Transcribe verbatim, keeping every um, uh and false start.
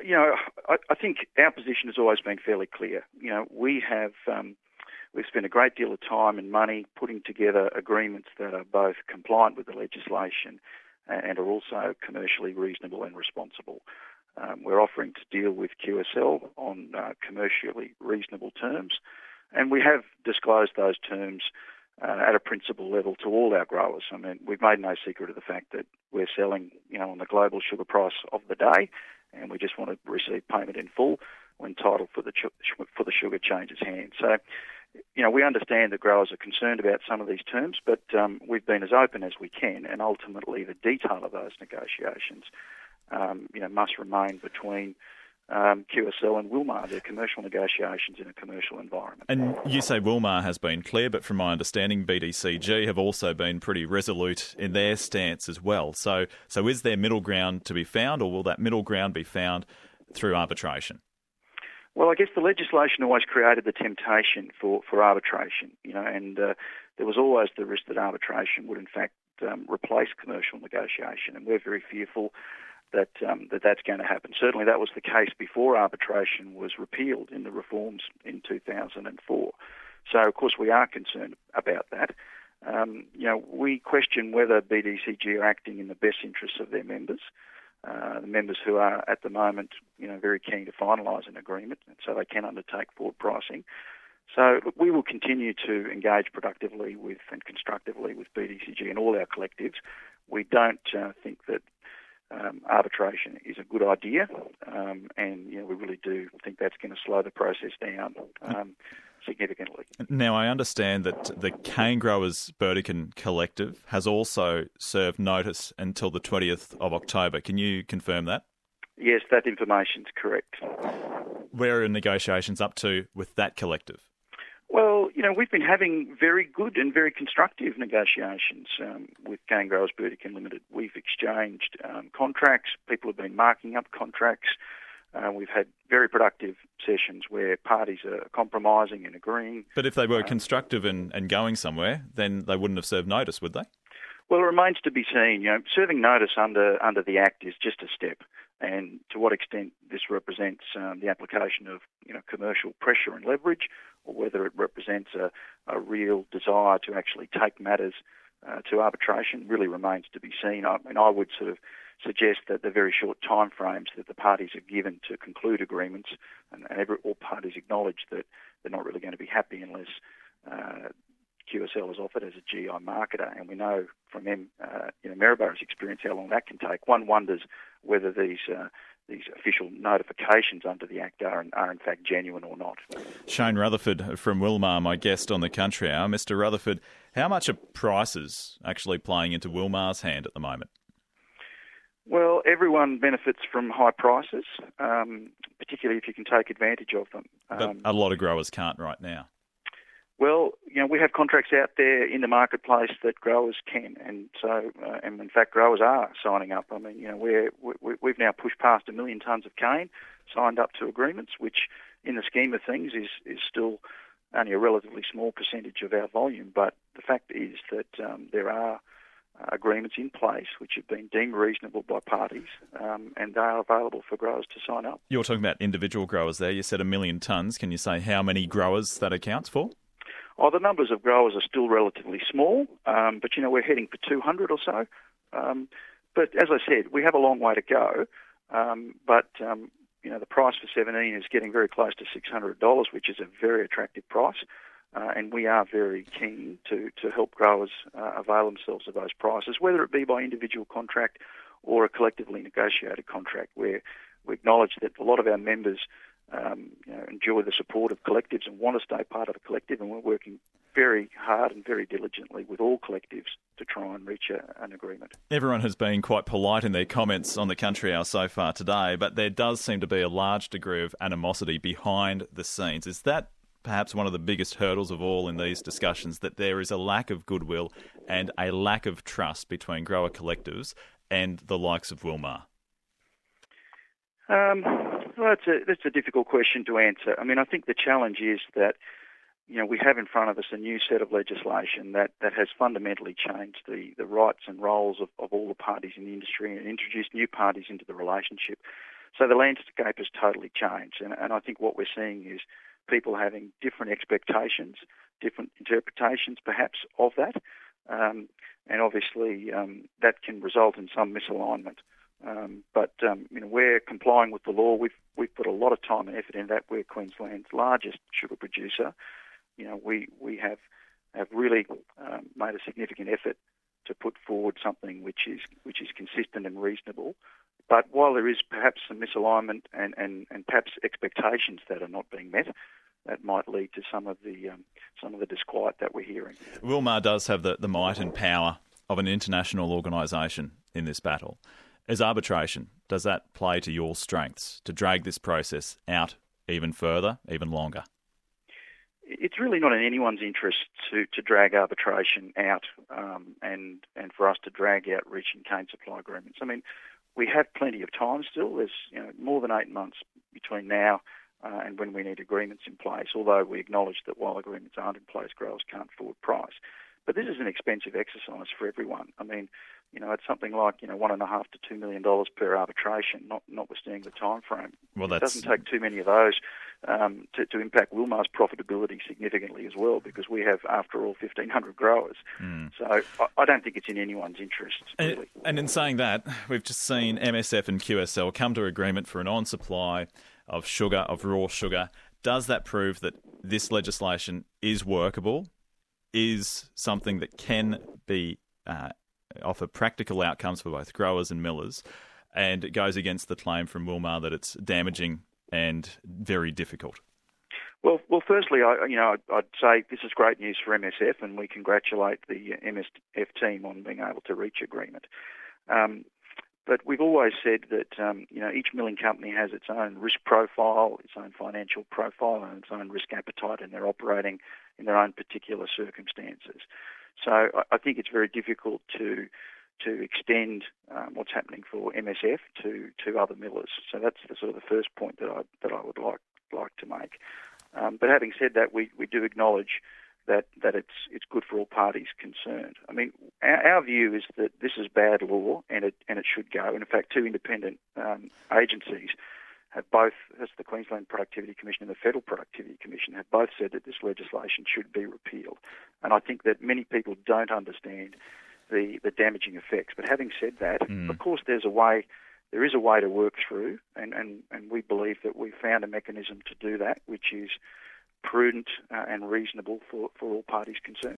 you know, I, I think our position has always been fairly clear. You know, we have um, we've spent a great deal of time and money putting together agreements that are both compliant with the legislation and are also commercially reasonable and responsible. Um, we're offering to deal with Q S L on uh, commercially reasonable terms, and we have disclosed those terms uh, at a principal level to all our growers. I mean, we've made no secret of the fact that we're selling, you know, on the global sugar price of the day, and we just want to receive payment in full when title for the ch- for the sugar changes hands. So, you know, we understand that growers are concerned about some of these terms, but um, we've been as open as we can, and ultimately the detail of those negotiations, um, you know, must remain between um, Q S L and Wilmar. They're commercial negotiations in a commercial environment. And you say Wilmar has been clear, but from my understanding, B D C G have also been pretty resolute in their stance as well. So, so is there middle ground to be found, or will that middle ground be found through arbitration? Well, I guess the legislation always created the temptation for, for arbitration, you know, and uh, there was always the risk that arbitration would in fact um, replace commercial negotiation, and we're very fearful that um, that that's going to happen. Certainly that was the case before arbitration was repealed in the reforms in two thousand four. So, of course, we are concerned about that. Um, you know, we question whether B D C G are acting in the best interests of their members. Uh, the members who are at the moment, you know, very keen to finalise an agreement, and so they can undertake forward pricing. So look, we will continue to engage productively with and constructively with B D C G and all our collectives. We don't uh, think that um, arbitration is a good idea, um, and you know, we really do think that's going to slow the process down um, significantly. Now, I understand that the Cane Growers Burdekin Collective has also served notice until the twentieth of October. Can you confirm that? Yes, that information's correct. Where are negotiations up to with that collective? Well, you know, we've been having very good and very constructive negotiations um, with Cane Growers Burdekin Limited. We've exchanged um, contracts. People have been marking up contracts. Uh, we've had very productive sessions where parties are compromising and agreeing. But if they were um, constructive and, and going somewhere, then they wouldn't have served notice, would they? Well, it remains to be seen. You know, serving notice under under the Act is just a step, and to what extent this represents um, the application of, you know, commercial pressure and leverage, or whether it represents a, a real desire to actually take matters uh, to arbitration, really remains to be seen. I mean, I would sort of suggest that the very short time frames that the parties have given to conclude agreements, and, and every, all parties acknowledge that they're not really going to be happy unless uh, Q S L is offered as a G I marketer, and we know from them, uh, you know, Maryboro's experience how long that can take. One wonders whether these uh, these official notifications under the Act are, are in fact genuine or not. Shane Rutherford from Wilmar, my guest on the Country Hour. Mister Rutherford, how much are prices actually playing into Wilmar's hand at the moment? Well, everyone benefits from high prices, um, particularly if you can take advantage of them. Um, but a lot of growers can't right now. Well, you know, we have contracts out there in the marketplace that growers can, and so, uh, and in fact, growers are signing up. I mean, you know, we're, we, we've now pushed past a million tonnes of cane, signed up to agreements, which, in the scheme of things, is is still only a relatively small percentage of our volume. But the fact is that um, there are uh, agreements in place which have been deemed reasonable by parties, um, and they are available for growers to sign up. You're talking about individual growers there. You said a million tonnes. Can you say how many growers that accounts for? Oh, the numbers of growers are still relatively small, um, but, you know, we're heading for two hundred or so. Um, but as I said, we have a long way to go. Um, but, um, you know, the price for seventeen is getting very close to six hundred dollars, which is a very attractive price. Uh, and we are very keen to, to help growers uh, avail themselves of those prices, whether it be by individual contract or a collectively negotiated contract, where we acknowledge that a lot of our members Um, you know, enjoy the support of collectives and want to stay part of a collective, and we're working very hard and very diligently with all collectives to try and reach a, an agreement. Everyone has been quite polite in their comments on the Country Hour so far today, but there does seem to be a large degree of animosity behind the scenes. Is that perhaps one of the biggest hurdles of all in these discussions, that there is a lack of goodwill and a lack of trust between grower collectives and the likes of Wilmar? Um, well, that's a, that's a difficult question to answer. I mean, I think the challenge is that, you know, we have in front of us a new set of legislation that, that has fundamentally changed the, the rights and roles of, of all the parties in the industry and introduced new parties into the relationship. So the landscape has totally changed, and, and I think what we're seeing is people having different expectations, different interpretations perhaps of that, um, and obviously um, that can result in some misalignment. Um, but um, you know, we're complying with the law. We've we've put a lot of time and effort in that. We're Queensland's largest sugar producer. You know, we we have have really um, made a significant effort to put forward something which is which is consistent and reasonable. But while there is perhaps some misalignment and, and, and perhaps expectations that are not being met, that might lead to some of the um, some of the disquiet that we're hearing. Wilmar does have the, the might and power of an international organisation in this battle. As arbitration, does that play to your strengths to drag this process out even further, even longer? It's really not in anyone's interest to, to drag arbitration out um, and and for us to drag out reach and cane supply agreements. I mean, we have plenty of time still. There's you know more than eight months between now uh, and when we need agreements in place, although we acknowledge that while agreements aren't in place, growers can't forward price. But this is an expensive exercise for everyone. I mean, you know, it's something like, you know, one and a half to two million dollars per arbitration, not notwithstanding the time frame. Well, it doesn't take too many of those um, to, to impact Wilmar's profitability significantly as well, because we have, after all, fifteen hundred growers. Mm. So I, I don't think it's in anyone's interest, really. And, and in saying that, we've just seen M S F and Q S L come to agreement for an on-supply of sugar, of raw sugar. Does that prove that this legislation is workable, is something that can be uh, offer practical outcomes for both growers and millers, and it goes against the claim from Wilmar that it's damaging and very difficult? Well, well. Firstly, I, you know, I'd, I'd say this is great news for M S F, and we congratulate the M S F team on being able to reach agreement. Um, but we've always said that um, you know each milling company has its own risk profile, its own financial profile, and its own risk appetite, and they're operating in their own particular circumstances. So I, I think it's very difficult to to extend um, what's happening for M S F to, to other millers. So that's the sort of the first point that I that I would like like to make. Um, but having said that, we, we do acknowledge that, that it's it's good for all parties concerned. I mean, our, our view is that this is bad law and it and it should go. And in fact, two independent um, agencies have both, that's the Queensland Productivity Commission and the Federal Productivity Commission, have both said that this legislation should be repealed. And I think that many people don't understand the, the damaging effects. But having said that, mm. of course, there's a way, there is a way to work through, and, and, and we believe that we've found a mechanism to do that, which is prudent uh, and reasonable for, for all parties concerned.